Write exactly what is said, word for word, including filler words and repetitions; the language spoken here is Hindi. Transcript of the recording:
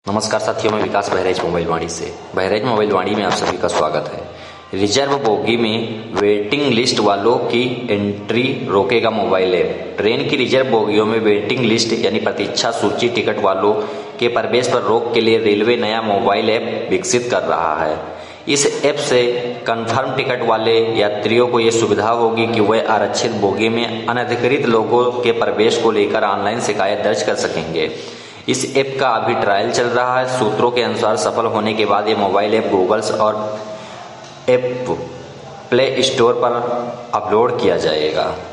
नमस्कार साथियों, मैं विकास बहराइच मोबाइल वाणी से। बहराइच मोबाइल वाणी में आप सभी का स्वागत है। रिजर्व बोगी में वेटिंग लिस्ट वालों की एंट्री रोकेगा मोबाइल ऐप। ट्रेन की रिजर्व बोगियों में वेटिंग लिस्ट यानी प्रतीक्षा सूची टिकट वालों के प्रवेश पर रोक के लिए रेलवे नया मोबाइल ऐप विकसित कर रहा है। इस ऐप से कंफर्म टिकट वाले यात्रियों को ये सुविधा होगी कि वह आरक्षित बोगी में अनधिकृत लोगों के प्रवेश को लेकर ऑनलाइन शिकायत दर्ज कर सकेंगे। इस ऐप का अभी ट्रायल चल रहा है। सूत्रों के अनुसार सफल होने के बाद ये मोबाइल ऐप गूगल्स और ऐप प्ले स्टोर पर अपलोड किया जाएगा।